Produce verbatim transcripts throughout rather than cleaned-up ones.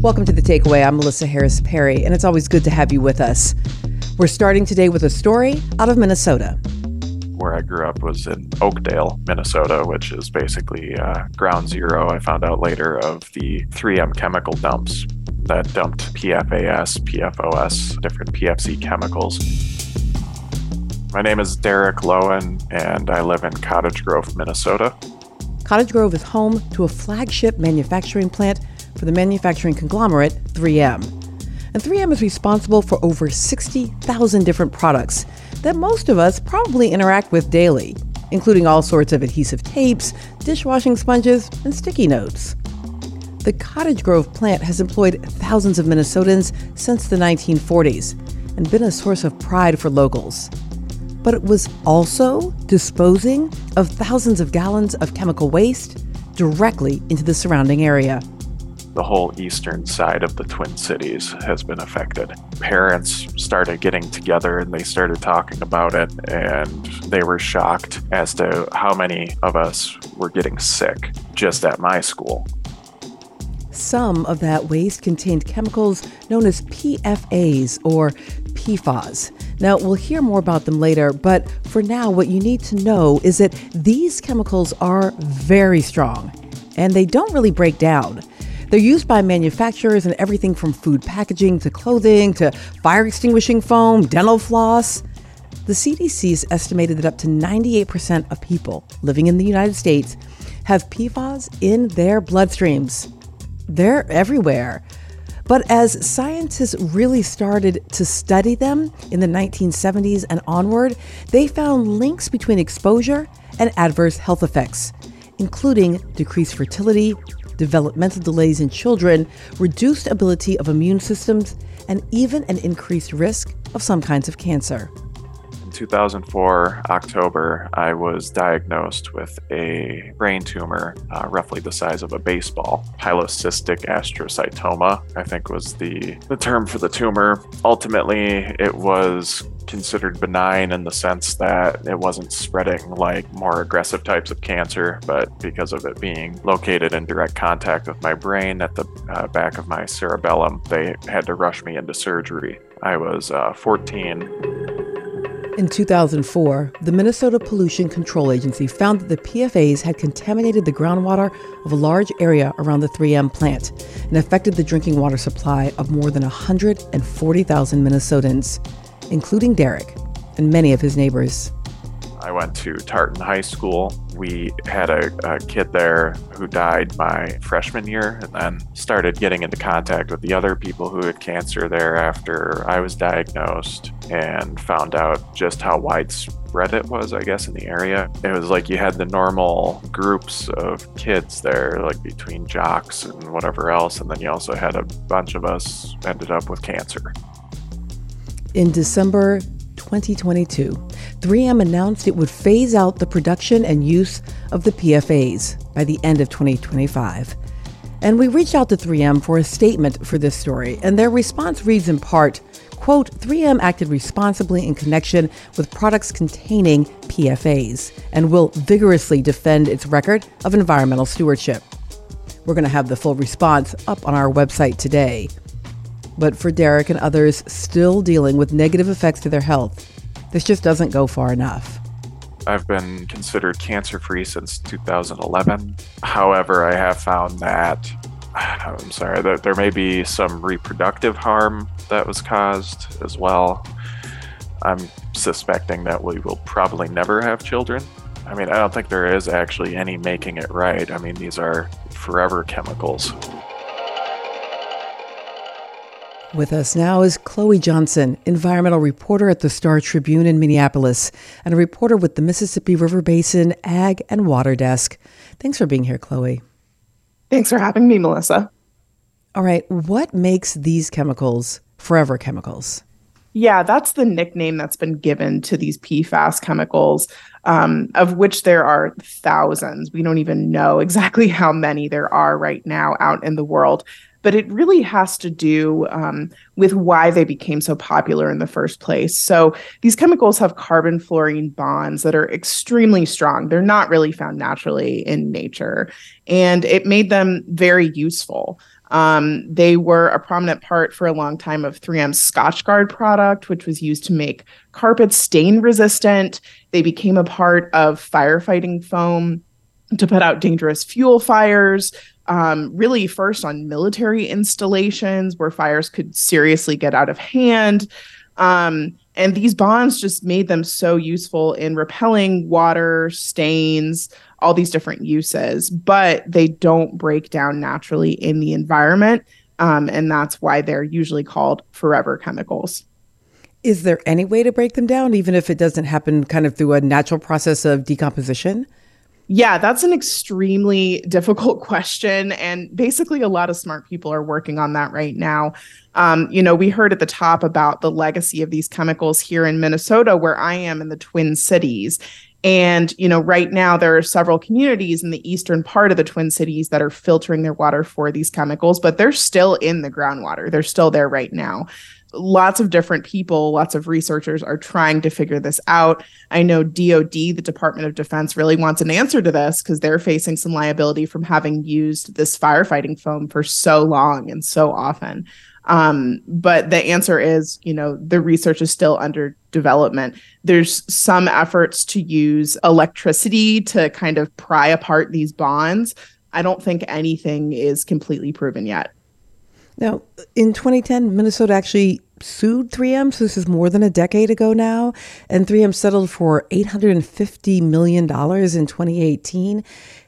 Welcome to The Takeaway. I'm Melissa Harris Perry, and it's always good to have you with us. We're starting today with a story out of Minnesota. Where I grew up was in Oakdale, Minnesota, which is basically uh, ground zero, I found out later, of the three M chemical dumps that dumped P F A S, P F O S, different P F C chemicals. My name is Derek Lowen, and I live in Cottage Grove, Minnesota. Cottage Grove is home to a flagship manufacturing plant for the manufacturing conglomerate three M. And three M is responsible for over sixty thousand different products that most of us probably interact with daily, including all sorts of adhesive tapes, dishwashing sponges, and sticky notes. The Cottage Grove plant has employed thousands of Minnesotans since the nineteen forties and been a source of pride for locals. But it was also disposing of thousands of gallons of chemical waste directly into the surrounding area. The whole eastern side of the Twin Cities has been affected. Parents started getting together and they started talking about it, and they were shocked as to how many of us were getting sick just at my school. Some of that waste contained chemicals known as P F As or P F A S. Now, we'll hear more about them later, but for now, what you need to know is that these chemicals are very strong, and they don't really break down. They're used by manufacturers in everything from food packaging to clothing to fire extinguishing foam, dental floss. The C D C's estimated that up to ninety-eight percent of people living in the United States have P F A S in their bloodstreams. They're everywhere. But as scientists really started to study them in the nineteen seventies and onward, they found links between exposure and adverse health effects, including decreased fertility, developmental delays in children, reduced ability of immune systems, and even an increased risk of some kinds of cancer. In two thousand four, October, I was diagnosed with a brain tumor, uh, roughly the size of a baseball. Pilocystic astrocytoma, I think was the, the term for the tumor. Ultimately, it was considered benign in the sense that it wasn't spreading like more aggressive types of cancer, but because of it being located in direct contact with my brain at the uh, back of my cerebellum, they had to rush me into surgery. I was uh, fourteen. In two thousand four, the Minnesota Pollution Control Agency found that the P F As had contaminated the groundwater of a large area around the three M plant and affected the drinking water supply of more than one hundred forty thousand Minnesotans, including Derek and many of his neighbors. I went to Tartan High School. We had a, a kid there who died my freshman year and then started getting into contact with the other people who had cancer there after I was diagnosed and found out just how widespread it was, I guess, in the area. It was like you had the normal groups of kids there, like between jocks and whatever else, and then you also had a bunch of us ended up with cancer. In December twenty twenty-two, three M announced it would phase out the production and use of the P F As by the end of twenty twenty-five. And we reached out to three M for a statement for this story, and their response reads in part, quote, three M acted responsibly in connection with products containing P F As and will vigorously defend its record of environmental stewardship. We're going to have the full response up on our website today. But for Derek and others still dealing with negative effects to their health, this just doesn't go far enough. I've been considered cancer-free since two thousand eleven. However, I have found that, I'm sorry, that there may be some reproductive harm that was caused as well. I'm suspecting that we will probably never have children. I mean, I don't think there is actually any making it right. I mean, these are forever chemicals. With us now is Chloe Johnson, environmental reporter at the Star Tribune in Minneapolis and a reporter with the Mississippi River Basin Ag and Water Desk. Thanks for being here, Chloe. Thanks for having me, Melissa. All right, what makes these chemicals forever chemicals? Yeah, that's the nickname that's been given to these P F A S chemicals, um, of which there are thousands. We don't even know exactly how many there are right now out in the world. But it really has to do um, with why they became so popular in the first place. So these chemicals have carbon-fluorine bonds that are extremely strong. They're not really found naturally in nature. And it made them very useful. Um, they were a prominent part for a long time of three M's Scotchgard product, which was used to make carpets stain resistant. They became a part of firefighting foam to put out dangerous fuel fires, um, really first on military installations where fires could seriously get out of hand. Um, and these bonds just made them so useful in repelling water, stains, all these different uses, but they don't break down naturally in the environment. Um, and that's why they're usually called forever chemicals. Is there any way to break them down, even if it doesn't happen kind of through a natural process of decomposition? Yeah, that's an extremely difficult question. And basically, a lot of smart people are working on that right now. Um, you know, we heard at the top about the legacy of these chemicals here in Minnesota, where I am in the Twin Cities. And, you know, right now there are several communities in the eastern part of the Twin Cities that are filtering their water for these chemicals, but they're still in the groundwater. They're still there right now. Lots of different people, lots of researchers are trying to figure this out. I know D O D, the Department of Defense, really wants an answer to this because they're facing some liability from having used this firefighting foam for so long and so often. Um, but the answer is, you know, the research is still under development. There's some efforts to use electricity to kind of pry apart these bonds. I don't think anything is completely proven yet. Now, in twenty ten, Minnesota actually sued three M, so this is more than a decade ago now, and three M settled for eight hundred fifty million dollars in twenty eighteen.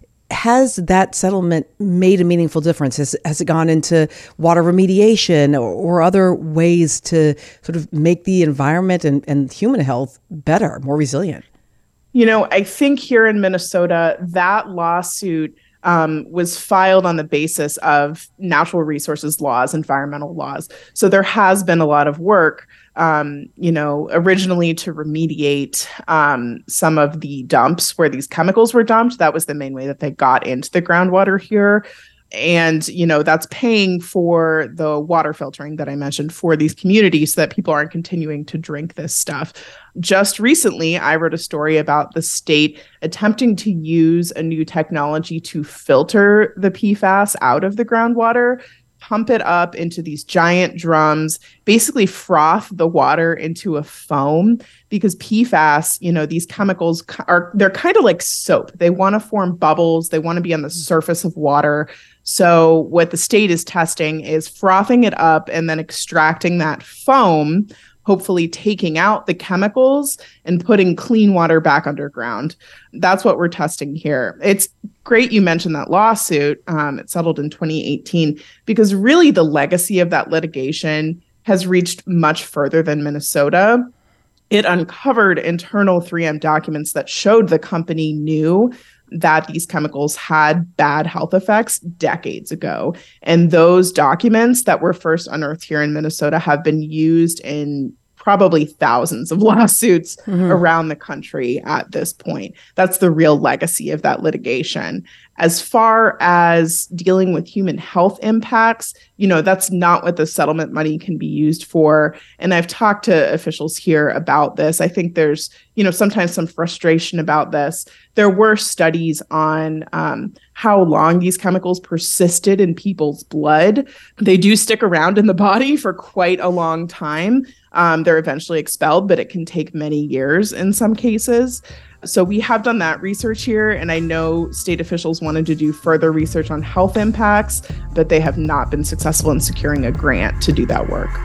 Has that settlement made a meaningful difference? Has, has it gone into water remediation or, or other ways to sort of make the environment and, and human health better, more resilient? You know, I think here in Minnesota, that lawsuit Um, was filed on the basis of natural resources laws, environmental laws. So there has been a lot of work, um, you know, originally to remediate um, some of the dumps where these chemicals were dumped. That was the main way that they got into the groundwater here. And, you know, that's paying for the water filtering that I mentioned for these communities so that people aren't continuing to drink this stuff. Just recently, I wrote a story about the state attempting to use a new technology to filter the P FAS out of the groundwater, pump it up into these giant drums, basically froth the water into a foam, because P FAS, you know, these chemicals are, they're kind of like soap. They want to form bubbles. They want to be on the surface of water. So what the state is testing is frothing it up and then extracting that foam, hopefully taking out the chemicals and putting clean water back underground. That's what we're testing here. It's great you mentioned that lawsuit. Um, it settled in twenty eighteen because really the legacy of that litigation has reached much further than Minnesota. It uncovered internal three M documents that showed the company knew that these chemicals had bad health effects decades ago. And those documents that were first unearthed here in Minnesota have been used in probably thousands of lawsuits mm-hmm. around the country at this point. That's the real legacy of that litigation. As far as dealing with human health impacts, you know, that's not what the settlement money can be used for. And I've talked to officials here about this. I think there's, you know, sometimes some frustration about this. There were studies on um, how long these chemicals persisted in people's blood. They do stick around in the body for quite a long time. Um, they're eventually expelled, but it can take many years in some cases. So we have done that research here, and I know state officials wanted to do further research on health impacts, but they have not been successful in securing a grant to do that work.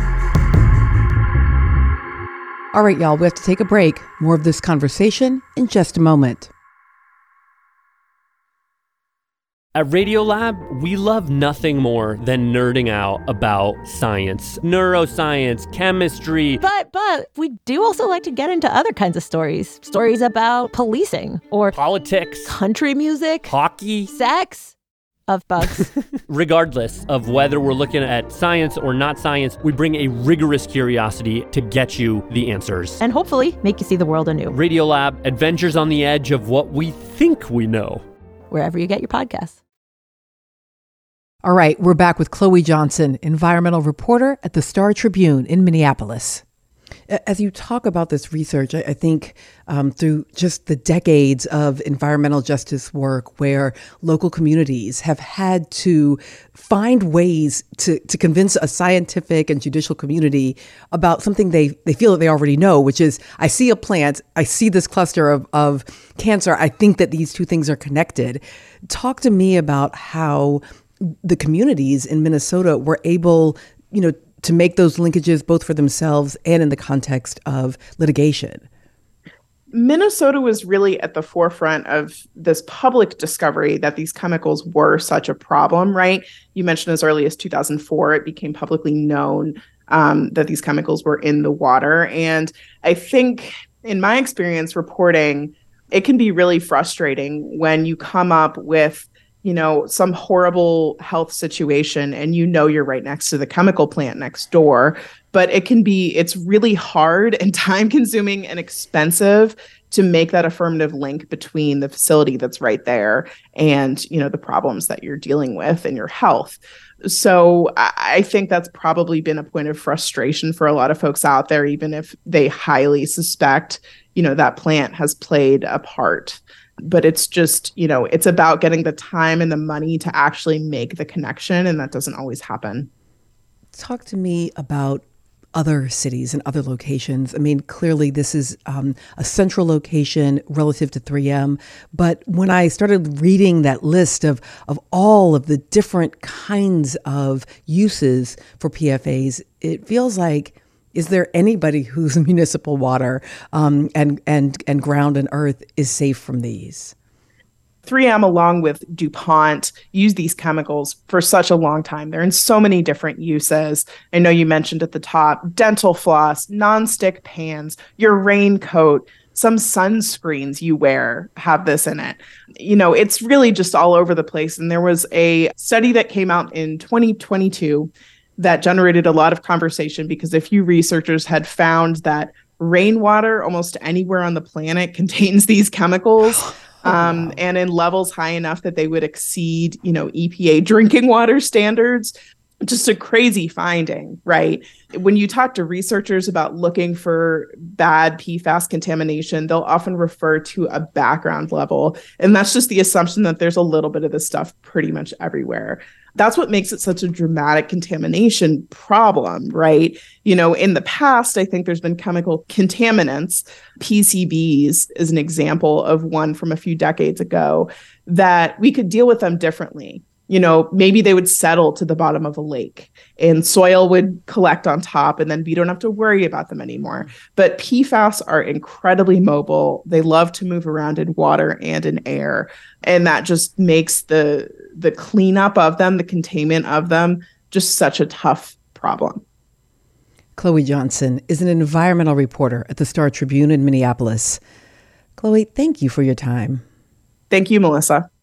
All right, y'all, we have to take a break. More of this conversation in just a moment. At Radiolab, we love nothing more than nerding out about science, neuroscience, chemistry. But, but we do also like to get into other kinds of stories. Stories about policing or politics, country music, hockey, sex, of bugs. Regardless of whether we're looking at science or not science, we bring a rigorous curiosity to get you the answers. And hopefully make you see the world anew. Radiolab, adventures on the edge of what we think we know. Wherever you get your podcasts. All right, we're back with Chloe Johnson, environmental reporter at the Star Tribune in Minneapolis. As you talk about this research, I, I think um, through just the decades of environmental justice work where local communities have had to find ways to, to convince a scientific and judicial community about something they, they feel that they already know, which is, I see a plant, I see this cluster of, of cancer, I think that these two things are connected. Talk to me about how the communities in Minnesota were able, you know, to make those linkages both for themselves and in the context of litigation. Minnesota was really at the forefront of this public discovery that these chemicals were such a problem, right? You mentioned as early as two thousand four, it became publicly known um, that these chemicals were in the water. And I think in my experience reporting, it can be really frustrating when you come up with you know, some horrible health situation and you know you're right next to the chemical plant next door. But it can be, it's really hard and time consuming and expensive to make that affirmative link between the facility that's right there and, you know, the problems that you're dealing with in your health. So I think that's probably been a point of frustration for a lot of folks out there, even if they highly suspect, you know, that plant has played a part. But it's just, you know, it's about getting the time and the money to actually make the connection. And that doesn't always happen. Talk to me about other cities and other locations. I mean, clearly this is um, a central location relative to three M. But when I started reading that list of, of all of the different kinds of uses for P F As, it feels like, is there anybody whose municipal water um, and, and, and ground and earth is safe from these? three M, along with DuPont, use these chemicals for such a long time. They're in so many different uses. I know you mentioned at the top, dental floss, nonstick pans, your raincoat, some sunscreens you wear have this in it. You know, it's really just all over the place. And there was a study that came out in twenty twenty-two that generated a lot of conversation because a few researchers had found that rainwater almost anywhere on the planet contains these chemicals. Oh, um, wow. And in levels high enough that they would exceed, you know, E P A drinking water standards. Just a crazy finding, right? When you talk to researchers about looking for bad P FAS contamination, they'll often refer to a background level. And that's just the assumption that there's a little bit of this stuff pretty much everywhere. That's what makes it such a dramatic contamination problem, right? You know, in the past, I think there's been chemical contaminants. P C Bs is an example of one from a few decades ago that we could deal with them differently. You know, maybe they would settle to the bottom of a lake and soil would collect on top and then we don't have to worry about them anymore. But P FAS are incredibly mobile. They love to move around in water and in air. And that just makes the the cleanup of them, the containment of them, just such a tough problem. Chloe Johnson is an environmental reporter at the Star Tribune in Minneapolis. Chloe, thank you for your time. Thank you, Melissa.